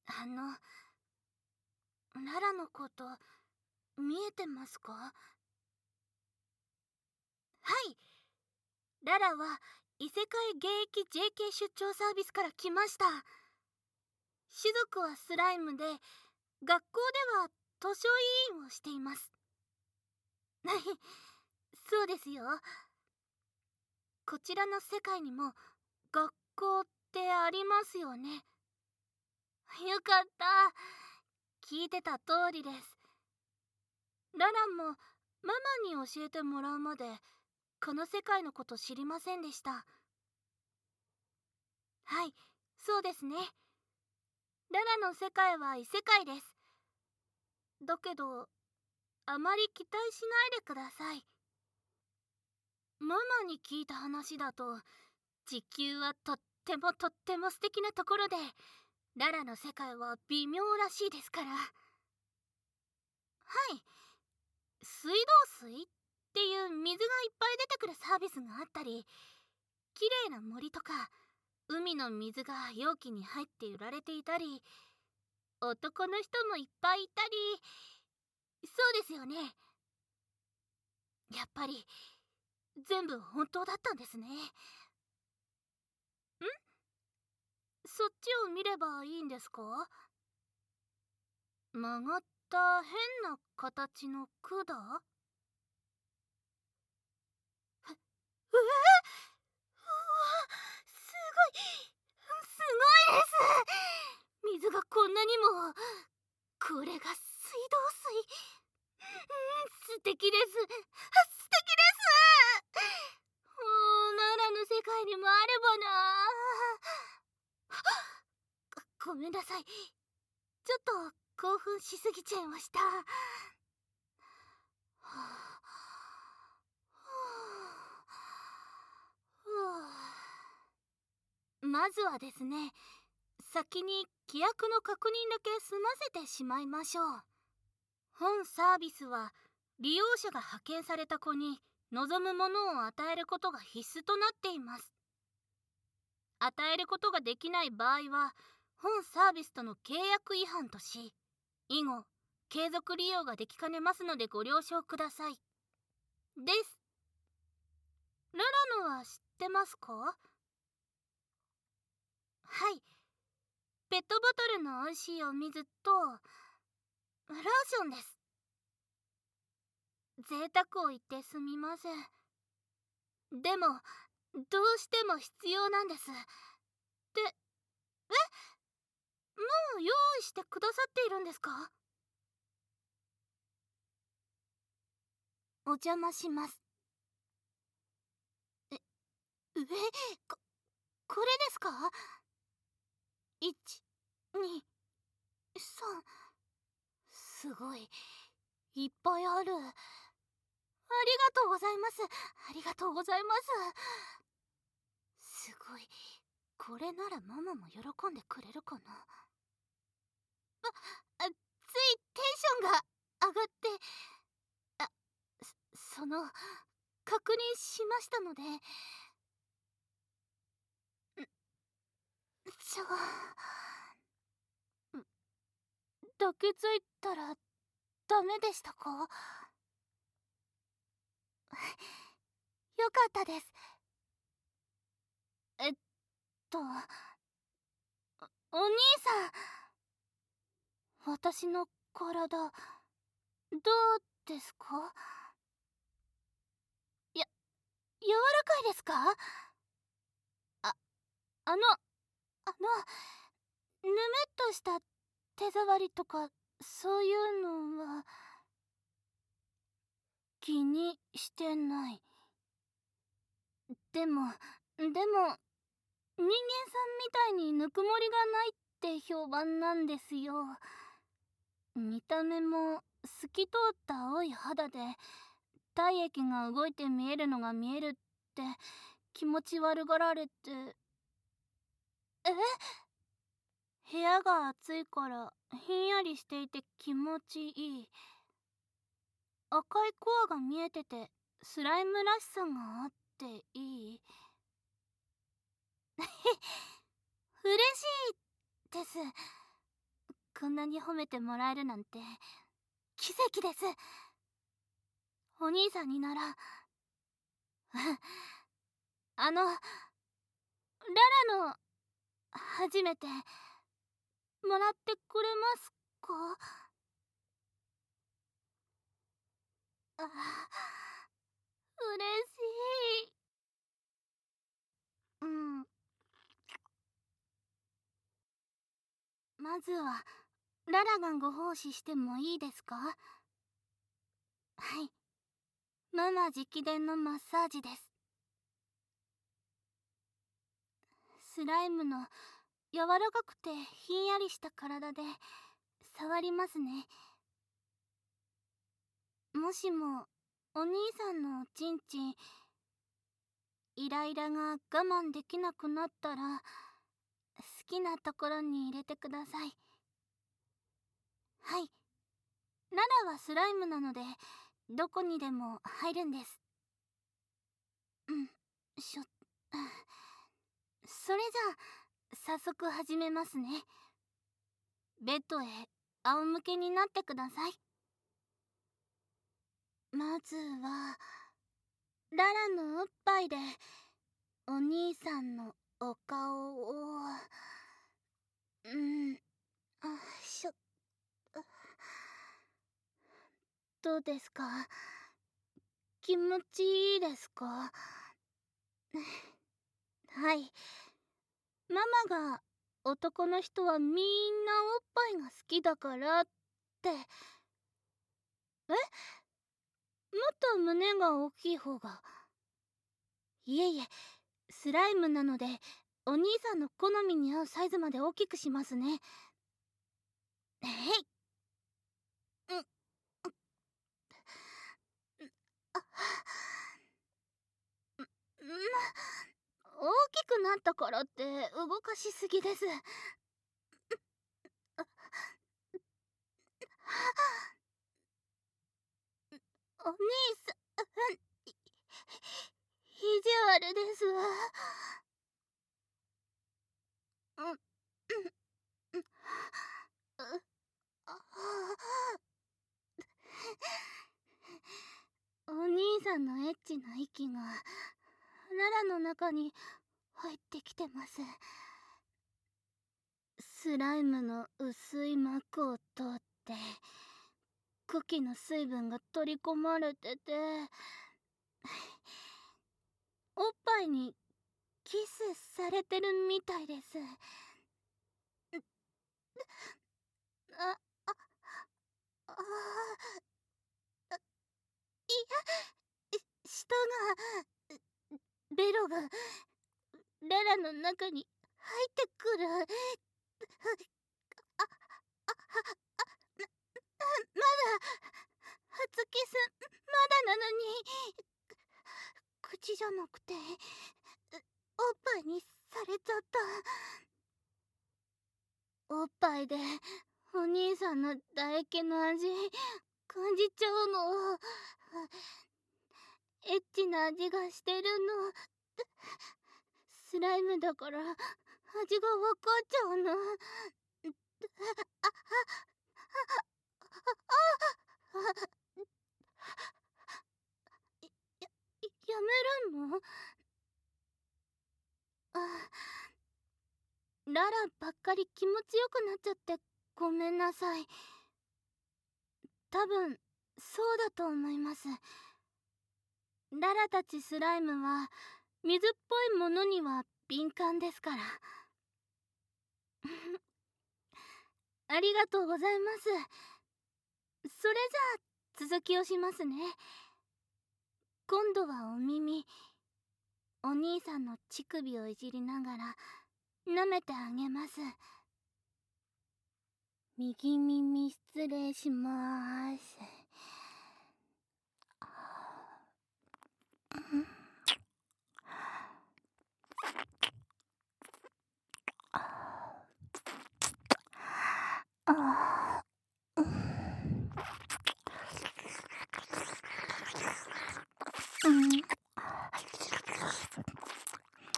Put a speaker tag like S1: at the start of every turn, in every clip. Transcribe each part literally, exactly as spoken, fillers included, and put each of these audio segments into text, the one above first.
S1: あの、ララのこと見えてますか？はい、ララは異世界現役 ジェーケー 出張サービスから来ました。種族はスライムで、学校では図書委員をしています。はい、そうですよ。こちらの世界にも学校ってありますよね。よかった。聞いてた通りです。ララもママに教えてもらうまでこの世界のこと知りませんでした。はい、そうですね。ララの世界は異世界です。だけど、あまり期待しないでください。ママに聞いた話だと、地球はとってもとっても素敵なところで、ララの世界は微妙らしいですから。はい、水道水っていう水がいっぱい出てくるサービスがあったり、綺麗な森とか海の水が容器に入って売られていたり、男の人もいっぱいいたり、そうですよね。やっぱり全部本当だったんですね。ん？そっちを見ればいいんですか？曲がった変な形の管？え、うわ、うわ、すごい、すごいです。水がこんなにも。これが水道水。うん、素敵です。素敵です。もう奈良の世界にもあればな。ご、ごめんなさい。ちょっと興奮しすぎちゃいました。はあはあ、まずはですね、先に規約の確認だけ済ませてしまいましょう。本サービスは利用者が派遣された子に望むものを与えることが必須となっています。与えることができない場合は本サービスとの契約違反とし、以後継続利用ができかねますのでご了承ください。です。ララのは知ってますか？はい、ペットボトルの美味しいお水とローションです。贅沢を言ってすみません。でもどうしても必要なんです。で、え、もう用意してくださっているんですか？お邪魔します。え、え、こ、これですか？ いち、に、さん。すごい、いっぱいある。ありがとうございます。ありがとうございます。すごい。これならママも喜んでくれるかな。あ、あ、ついテンションが上がって、あ、そ、その、確認しましたので。ん、じゃあ、ん、抱きついたらダメでしたか？よかったです。えっと、お兄さん、私の体、どうですか？や、柔らかいですか？あ、あの、あの、ぬめっとした手触りとか、そういうのは、気にしてない。でも、でも、人間さんみたいにぬくもりがないって評判なんですよ。見た目も透き通った青い肌で体液が動いて見えるのが見えるって気持ち悪がられて。え、部屋が暑いからひんやりしていて気持ちいい。赤いコアが見えててスライムらしさがあっていい。嬉しいです。 こんなに褒めてもらえるなんて奇跡です。お兄さんにならあのララの初めてもらってくれますか？あ、嬉しい。うん。まずはララがご奉仕してもいいですか？はい、ママ直伝のマッサージです。スライムの柔らかくてひんやりした体で触りますね。もしもお兄さんのおちんちんイライラが我慢できなくなったら好きなところに入れてください。はい、ララはスライムなのでどこにでも入るんです。うんしょそれじゃあ早速始めますね。ベッドへ仰向けになってください。まずはララのおっぱいでお兄さんのお顔をうんあしょどうですか？気持ちいいですか？はい、ママが男の人はみんなおっぱいが好きだからって。え、もっと胸が大きい方が。いえいえ、スライムなのでお兄さんの好みに合うサイズまで大きくしますね。えい、うん、あ、うん、大きくなったからって動かしすぎです。お兄さん、い意地悪ですわ。うん、うん、うん、うあお兄さんのエッチな息がララの中に入ってきてます。スライムの薄い膜を通って茎の水分が取り込まれてておっぱいにキスされてるみたいです。あ、あ、あ、いや、舌が、ベロがララの中に入ってくる。あ、あ、あ、な、まだ、初キス、まだなのに、口じゃなくて、おっぱいにされちゃった。おっぱいで、お兄さんの唾液の味、感じちゃうの。エッチな味がしてるの。スライムだから、味がわかっちゃうの。や、やめるの？あ、ララばっかり気持ちよくなっちゃってごめんなさい。多分そうだと思います。ララたちスライムは水っぽいものには敏感ですから。ありがとうございます。それじゃあ続きをしますね。今度はお耳、お兄さんの乳首をいじりながら舐めてあげます。右耳失礼しまーす。あー、うん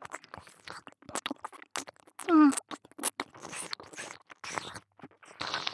S1: うん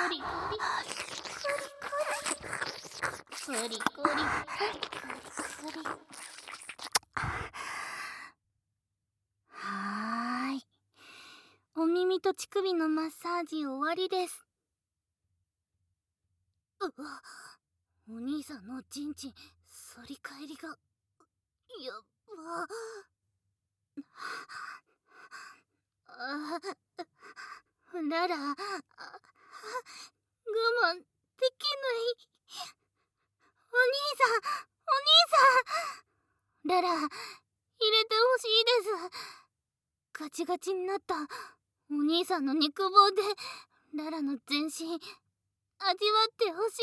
S1: リコリコリコリコリコリコリ。はーい、お耳と乳首のマッサージ終わりです。うわ、お兄さんのチンチン反り返りがやっば。あララ、あ我慢できない。お兄さん、お兄さん、ララ、入れてほしいです。 ガチガチになったお兄さんの肉棒でララの全身味わってほし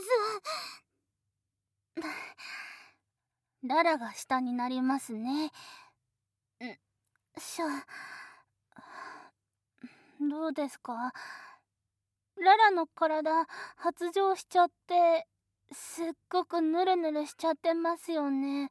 S1: いです。ララが下になりますね。んしょ。どうですか？ララの体発情しちゃってすっごくヌルヌルしちゃってますよね。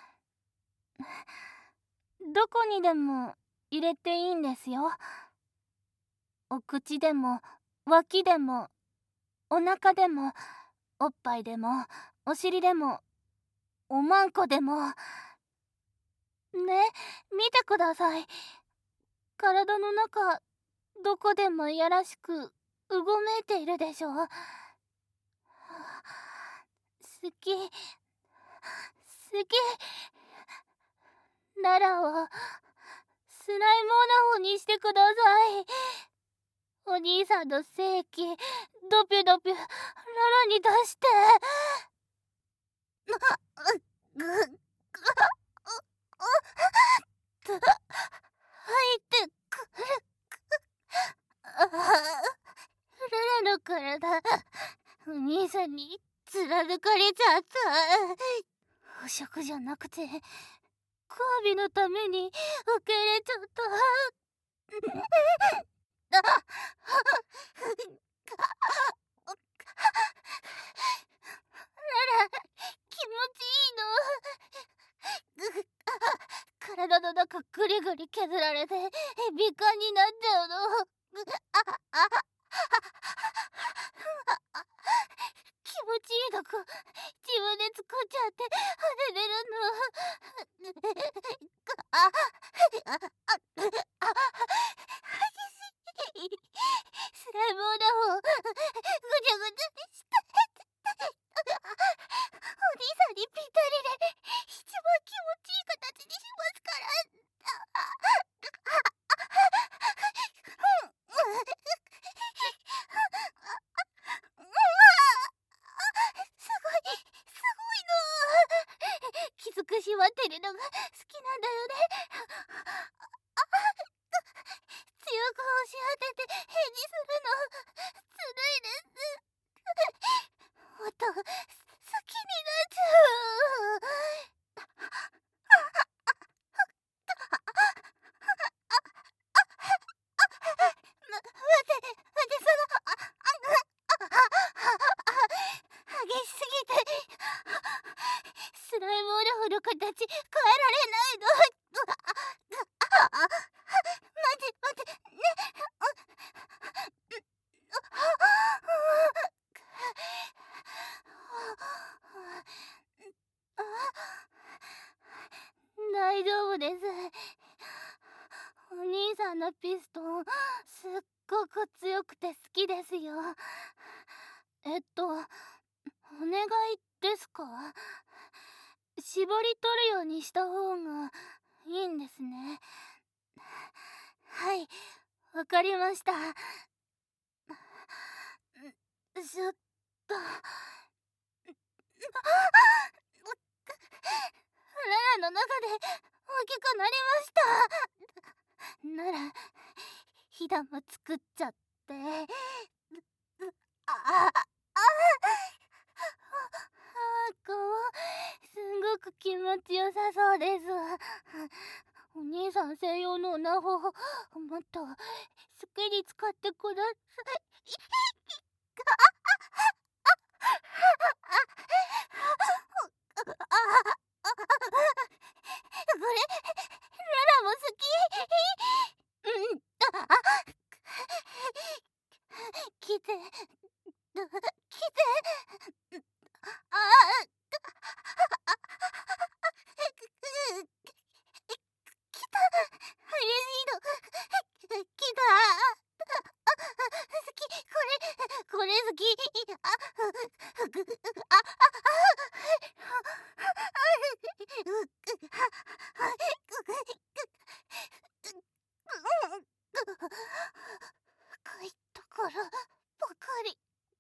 S1: どこにでも入れていいんですよ。お口でも脇でもお腹でもおっぱいでもお尻でもおまんこでもね、見てください。体の中どこでもいやらしくうごめいているでしょ。好き好き。ララをスライムオナホにしてください。お兄さんの精液ドピュドピュララに出して。入ってくる。ララの体お兄さんに貫かれちゃった。捕食じゃなくて交尾のために受け入れちゃった。ララ気持ちいいの。体の中ぐりぐり削られてビカンになっちゃうの。気持ちいいとこ自分で作っちゃって跳ねてるの。スライムオナホぐちゃぐちゃにしてお兄さんにぴったりで一番気持ちいい形にしますから。すごいすごいの。きつく縛ってるのが好きなんだよね。強く押し当てて返事するのずるいです。もっと好きになっちゃう。ま、待って待って、その激しすぎてスライムオナホの形変えられないの。待って待ってね。大丈夫です。お兄さんのピストンすっごく強くて好きですよ。えっとお願いですか？絞り取るようにした方がいいんですね。はい、わかりました。ちょっとララの中で大きくなりました。ならひだも作っちゃってあああこうすんごく気持ちよさそうです。お兄さん専用のオナホもっと好きに使ってください。これララも好き。うん、来て来て。ああ来た。嬉しいの来た。好き。これこれ好き。ああ深いところばかり。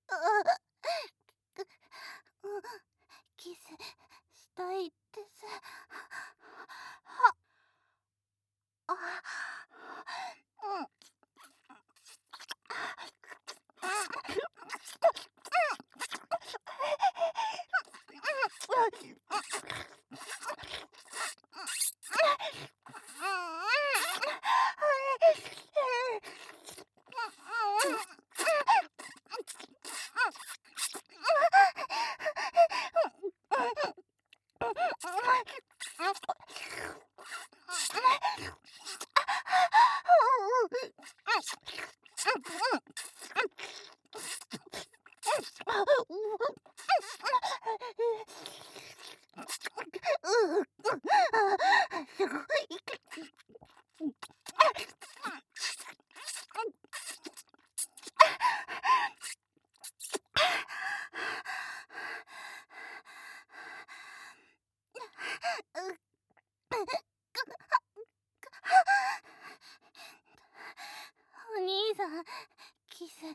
S1: キスしたいです。はあ兄さん、キス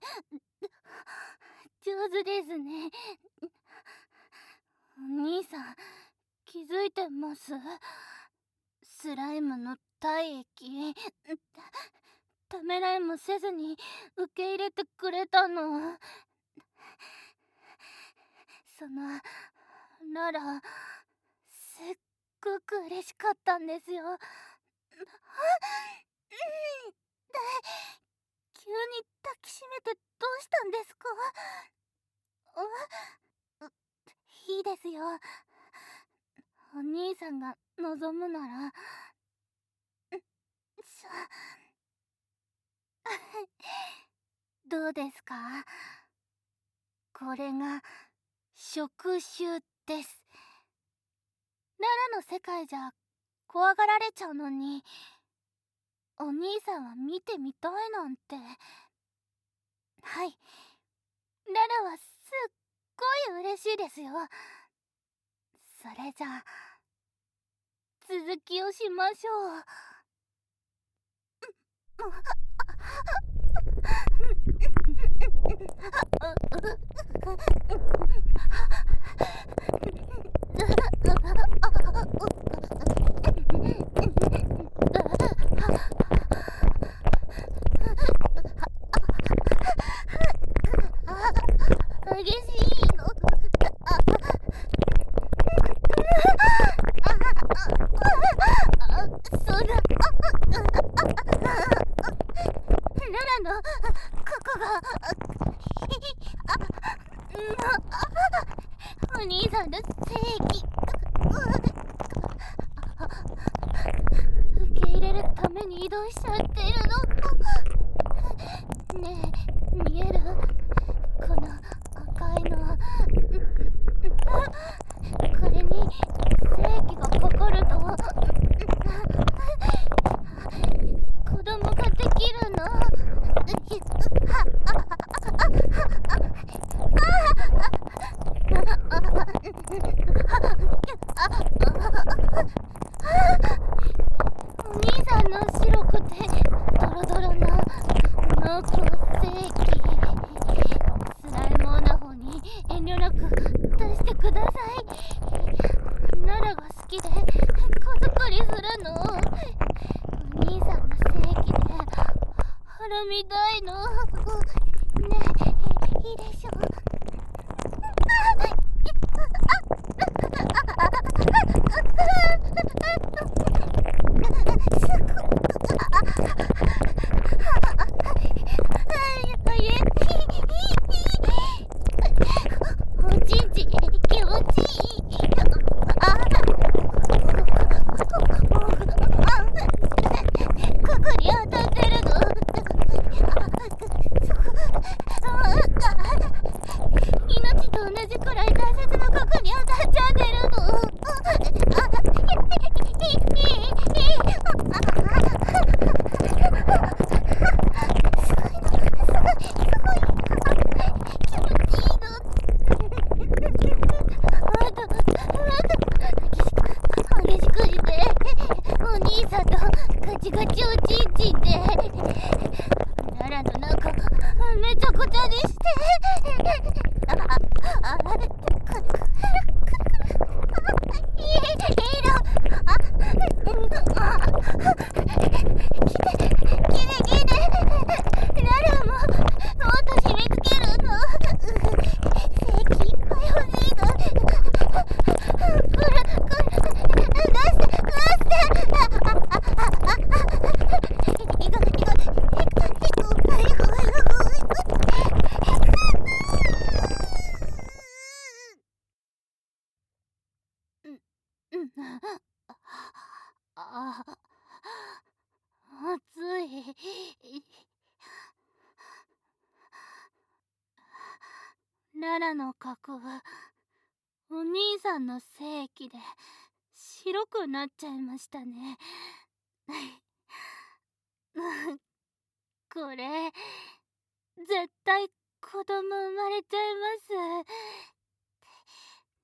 S1: 上手ですね。お兄さん、気づいてます？スライムの体液ためらいもせずに受け入れてくれたの。そのならすっごく嬉しかったんですよ。急に抱きしめてどうしたんですか？いいですよ。お兄さんが望むなら。どうですか？これが触手です。ララの世界じゃ怖がられちゃうのに、お兄さんは見てみたいなんて。はい、ララはすっごい嬉しいですよ。それじゃあ続きをしましょう。激しいの。そうだ。ララのここがお兄さんの正義受け入れるために移動しちゃってるの。ねえ、見える？この赤いの。これに正義がかかると子供ができるの。お兄さんの白くてドロドロな濃厚正義、スライムオナホに遠慮なく出してください。ナラが好きで子作りするの。お兄さんの正義でハラミたいの。ねえ、いいでしょ？おちんち気持ちいい。ここに当たってるの。命と同じくらい大切なここに当たっちゃってるの。激しくしてお兄さんとガチガチおちんちんでララの中めちゃくちゃにして。あああくるくるくるくるいいいいの。あきれきれきれララももっと締め付けるの。正規いっぱい欲しいの。これこれ出して出していこいこいこいこいああ、暑い。ララの角はお兄さんの正義で白くなっちゃいましたね。これ絶対子供生まれちゃいます。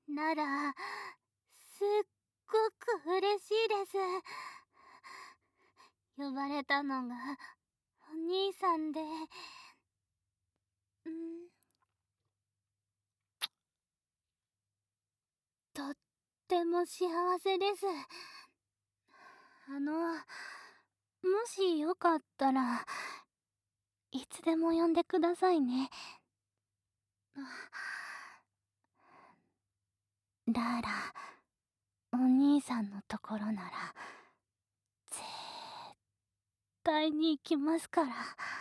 S1: ならすっごく嬉しいです。呼ばれたのが兄さんで、んとっても幸せです。あの、もしよかったら、いつでも呼んでくださいね。ラーラ、お兄さんのところなら、絶対に行きますから。